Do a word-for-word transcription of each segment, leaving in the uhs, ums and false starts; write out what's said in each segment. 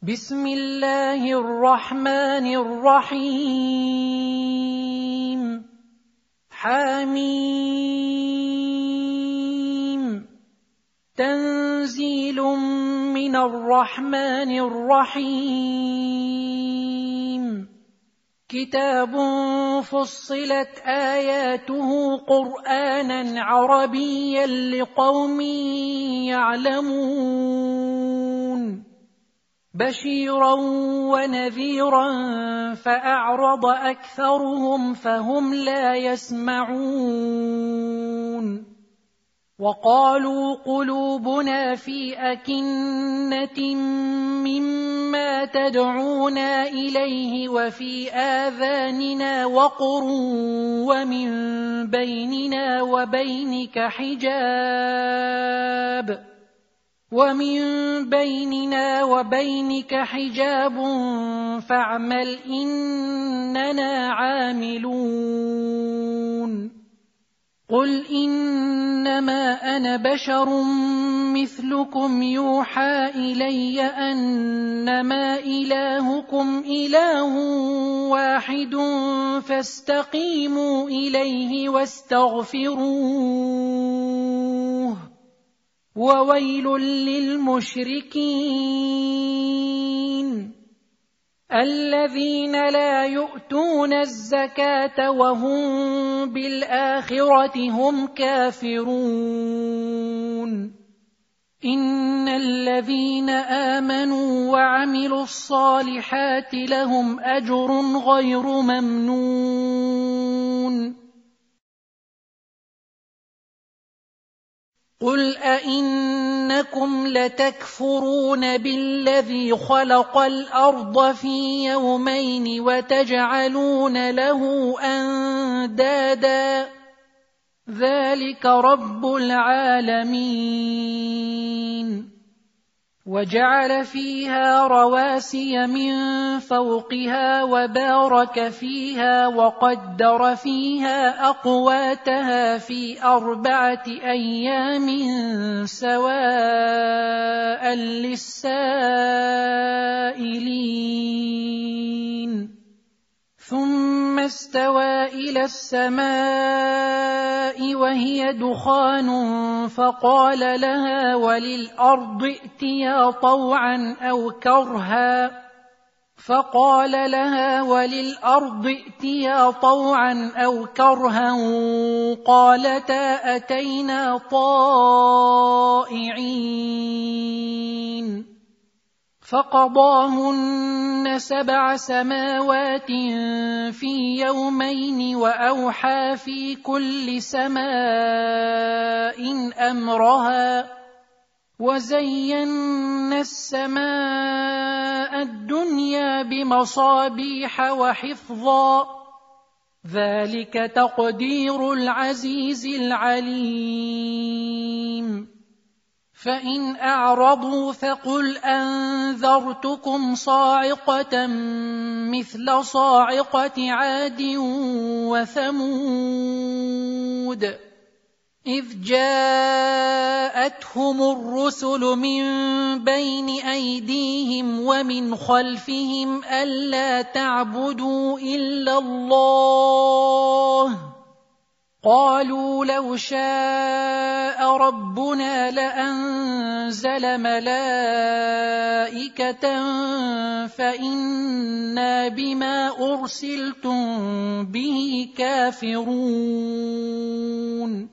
بسم الله الرحمن الرحيم حميم تنزيل من الرحمن الرحيم كتاب فصلت آياته قرآنا عربيا لقوم يعلمون بشيرا ونذيرا فأعرض أكثرهم فهم لا يسمعون وقالوا قلوبنا في أكنة مما تدعونا إليه وفي آذاننا وقر ومن بيننا وبينك حجاب ومن بيننا وبينك حجاب فاعمل إننا عاملون قل إنما أنا بشر مثلكم يوحى إلي أنما إلهكم إله واحد فاستقيموا إليه واستغفروه وويل للمشركين الذين لا يؤتون الزكاة وهم بالآخرة هم كافرون إن الذين آمنوا وعملوا الصالحات لهم أجر غير ممنون قل أئنكم لتكفرون بالذي خلق الأرض في يومين وتجعلون له أندادا ذلك رب العالمين وجعل فيها رواسي من فوقها وبارك فيها وقدر فيها أقواتها في أربعة أيام سواء للسائلين ثم استوى إلى السماء وهي دخان فقال لها وللأرض ائتيا طوعا أو كرها فقال لها وللأرض ائتيا طوعا أو كرها قالتا أتينا طائعين فقضاهن سبع سماوات في يومين وأوحى في كل سماء أمرها وزينا السماء الدنيا بمصابيح وحفظا ذلك تقدير العزيز العليم فإن أعرضوا فقل أنذرتكم صاعقة مثل صاعقة عاد وثمود إذ جاءتهم الرسل من بين أيديهم ومن خلفهم ألا تعبدوا إلا الله قالوا لو شاء ربنا لأنزل ملائكة فإنا بما أرسلتم به كافرون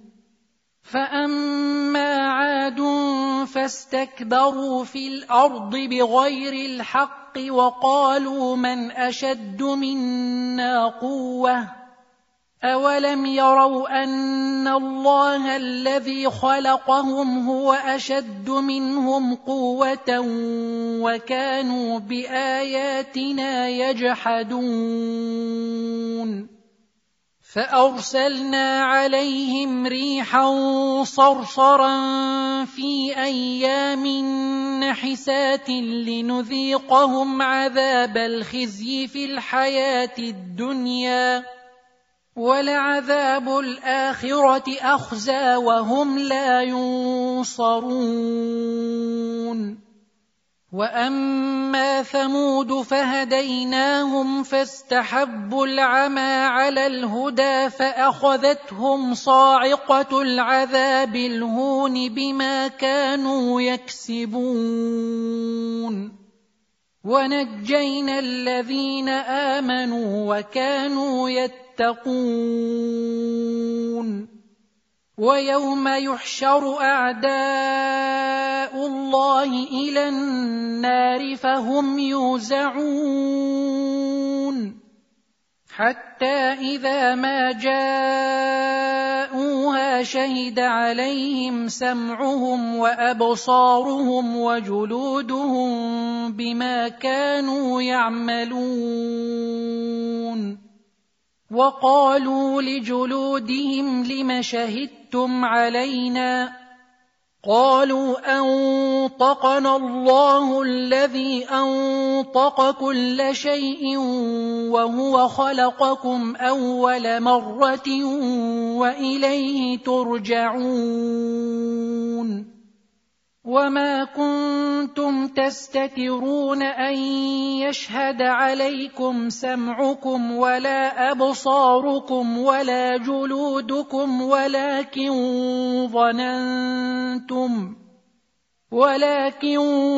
فأما عاد فاستكبروا في الأرض بغير الحق وقالوا من أشد منا قوة أولم يروا أن الله الذي خلقهم هو أشد منهم قوة وكانوا بآياتنا يجحدون فأرسلنا عليهم ريحا صرصرا في أيام نحسات لنذيقهم عذاب الخزي في الحياة الدنيا ولعذاب الآخرة أخزى وهم لا ينصرون وأما ثمود فهديناهم فاستحبوا العمى على الهدى فأخذتهم صاعقة العذاب الهون بما كانوا يكسبون ونجينا الذين آمنوا وكانوا يتقون ويوم يحشر أعداء الله إلى النار فهم يوزعون حتى إذا ما جاءوها شهد عليهم سمعهم وأبصارهم وجلودهم بما كانوا يعملون وقالوا لجلودهم لم شهدتم علينا قالوا أنطقنا الله الذي أنطق كل شيء وهو خلقكم أول مرة وإليه ترجعون وما كنتم تستترون أن يشهد عليكم سمعكم ولا أبصاركم ولا جلودكم ولكن ظننتم ولكن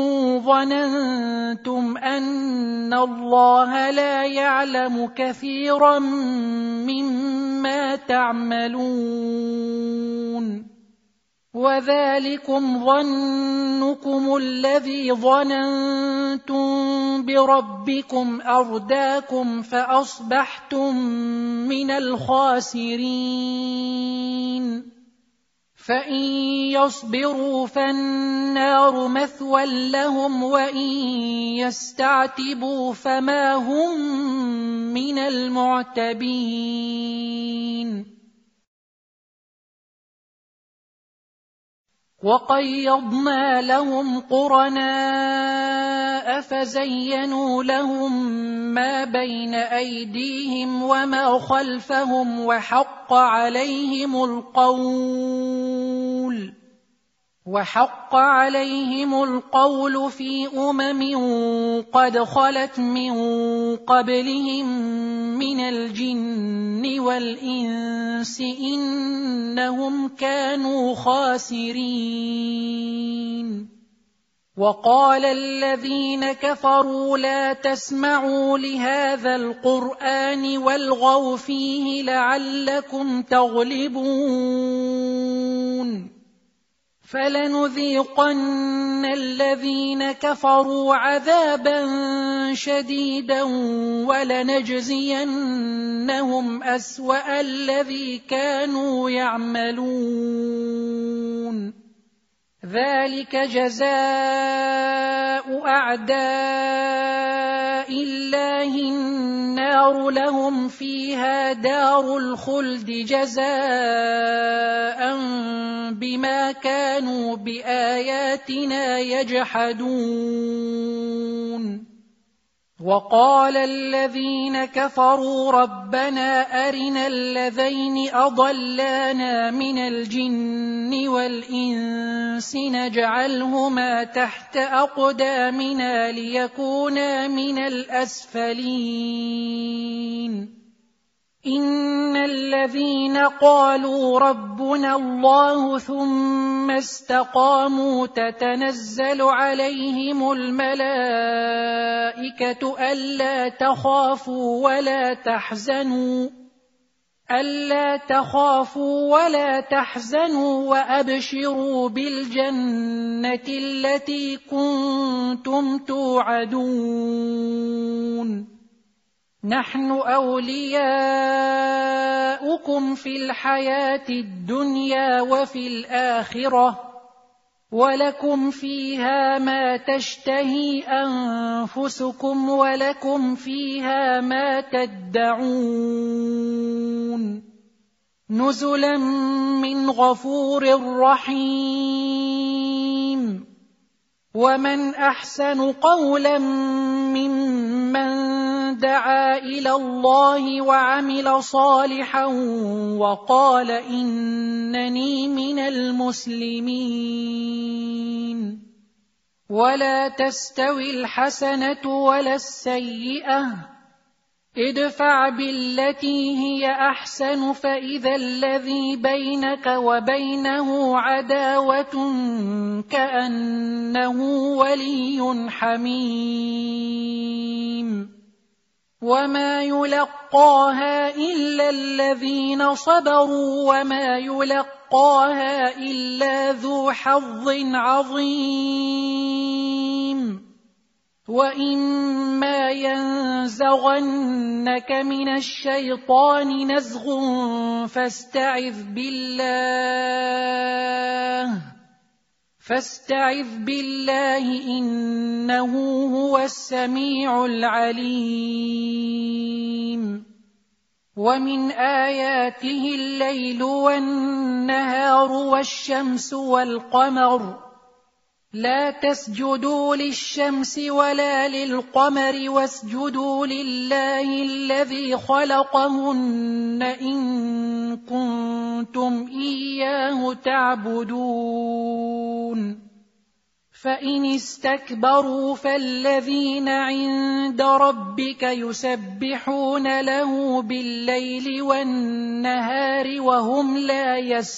ظننتم أن الله لا يعلم كثيرا مما تعملون وذلكم ظنكم الذي ظننتم بربكم أرداكم فأصبحتم من الخاسرين فإن يصبروا فالنار مثوى لهم وإن يستعتبوا فما هم من المعتبين وقيضنا لهم قرناء فزينوا لهم ما بين أيديهم وما خلفهم وحق عليهم القول وحق عليهم القول في أمم قد خلت من قبلهم من الجن والإنس إنهم كانوا خاسرين وقال الذين كفروا لا تسمعوا لهذا القرآن والغوا فيه لعلكم تغلبون فلنذيقن الذين كفروا عذابا شديدا ولنجزينهم أسوأ الذي كانوا يعملون ذلك جزاء أعداء الله النار لهم فيها دار الخلد جزاء بما كانوا بآياتنا يجحدون وقال الذين كفروا ربنا أرنا الذين أضلانا من الجن والإنس نجعلهما تحت أقدامنا ليكونا من الأسفلين إن الذين قالوا ربنا الله ثم استقاموا تتنزل عليهم الملائكة ألا تخافوا ولا تحزنوا ألا تخافوا ولا تحزنوا وأبشروا بالجنة التي كنتم توعدون نحن أولياؤكم في الحياة الدنيا وفي الآخرة ولكم فيها ما تشتهي أنفسكم ولكم فيها ما تدعون نزلا من غفور رحيم ومن أحسن قولا ممن دعا إلى الله وعمل صالحا وقال إنني من المسلمين ولا تستوي الحسنة ولا السيئة، ادفع بالتي هي أحسن فإذا الذي بينك وبينه عداوة كأنه ولي حميم. وما يلقاها إلا الذين صبروا وما يلقاها إلا ذو حظ عظيم. وإما ينزغنك من الشيطان نزغ فاستعذ بالله فاستعذ بالله إنه هو السميع العليم. ومن آياته الليل والنهار والشمس والقمر، لا تسجدوا للشمس ولا للقمر واسجدوا لله الذي خلقهن إن كنتم إياه تعبدون. فإن استكبروا فالذين عند ربك يسبحون له بالليل والنهار وهم لا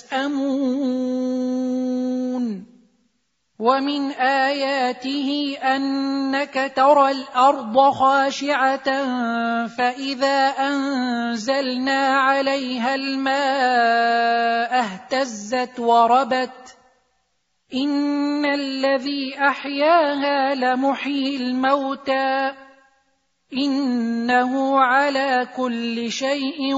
يسأمون. ومن آياته أنك ترى الأرض خاشعة فإذا أنزلنا عليها الماء اهتزت وربت، إن الذي أحياها لمحيي الموتى إنه على كل شيء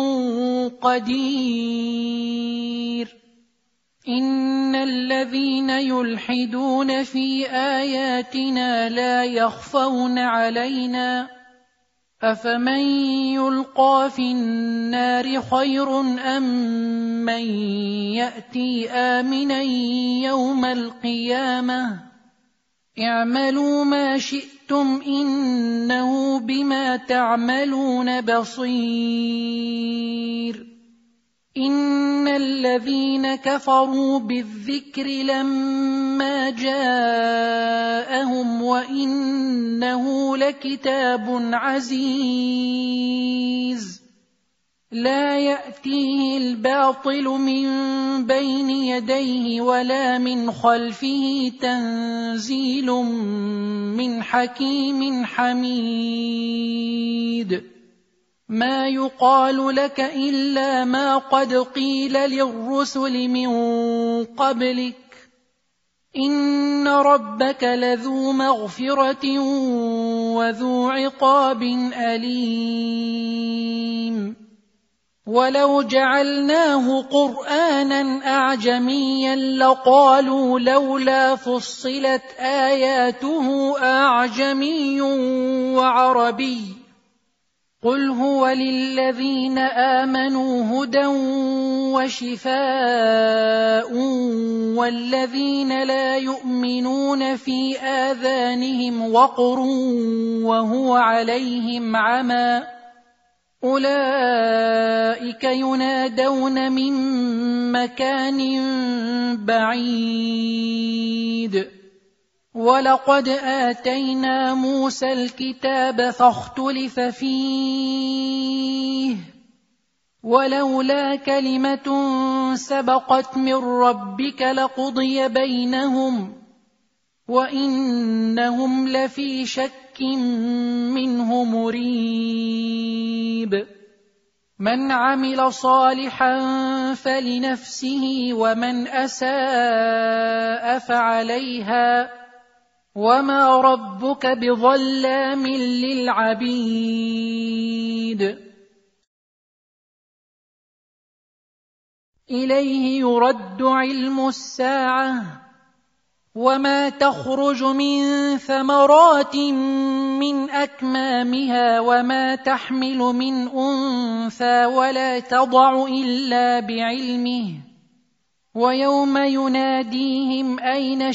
قدير. إن الذين يلحدون في آياتنا لا يخفون علينا، أفمن يلقى في النار خير أم من يأتي آمنا يوم القيامة؟ اعملوا ما شئتم إنه بما تعملون بصير. إن الذين كفروا بالذكر لما جاءهم وإنه لكتاب عزيز لا يأتيه الباطل من بين يديه ولا من خلفه تنزيل من حكيم حميد. ما يقال لك إلا ما قد قيل للرسل من قبلك إن ربك لذو مغفرة وذو عقاب أليم. ولو جعلناه قرآنا أعجميا لقالوا لولا فصلت آياته أعجمي وعربي، قل هو للذين آمنوا هدى وشفاء والذين لا يؤمنون في آذانهم وقر وهو عليهم عمى أولئك ينادون من مكان بعيد. ولقد آتينا موسى الكتاب فاختلف فيه ولولا كلمة سبقت من ربك لقضي بينهم وإنهم لفي شك منه مريب. من عمل صالحا فلنفسه ومن أساء فعليها وما ربك بظلام للعبيد. إليه يرد علم الساعة وما تخرج من ثمرات من أكمامها وما تحمل من أنثى ولا تضع إلا بعلمه ويوم يناديهم أين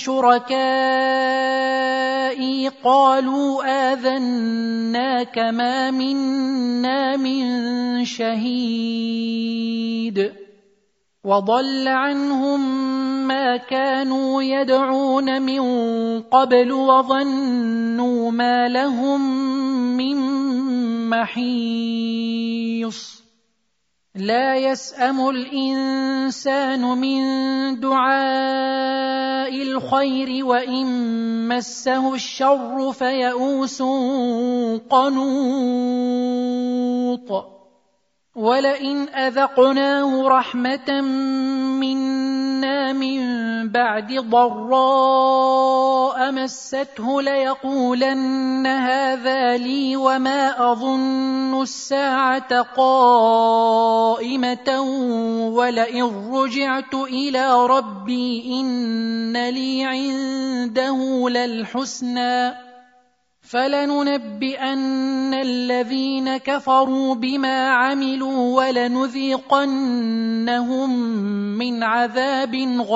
شركائي قالوا آذناك ما منا من شهيد. وضل عنهم ما كانوا يدعون من قبل وظنوا ما لهم من محيص لا يسأم الإنسان من دعاء الخير وإن مسه الشر فيئوس قنوط ولئن أذقناه رحمة منا من بعد ضراء مسته ليقولن هذا لي وما أظن الساعة قائمة ولئن رجعت إلى ربي إن لي عنده للحسنى فلننبئن الذين كفروا بما عملوا ولنذيقنهم من عذاب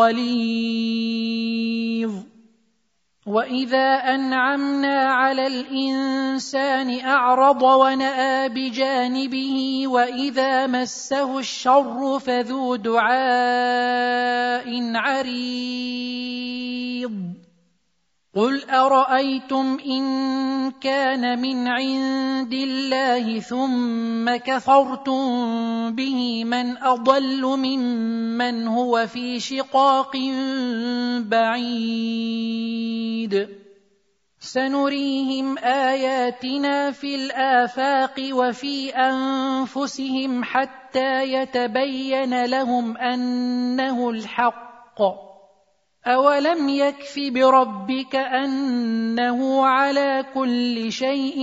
غليظ وإذا أنعمنا على الإنسان أعرض ونأى بجانبه وإذا مسه الشر فذو دعاء عريض قل أرأيتم إن كان من عند الله ثم كفرتم به من أضل ممن هو في شقاق بعيد سنريهم آياتنا في الآفاق وفي أنفسهم حتى يتبين لهم أنه الحق أولم يكف بربك أنه على كل شيء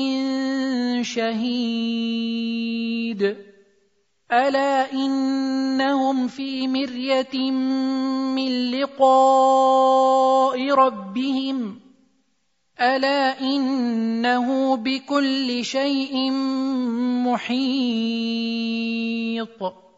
شهيد ألا إنهم في مرية من لقاء ربهم ألا إنه بكل شيء محيط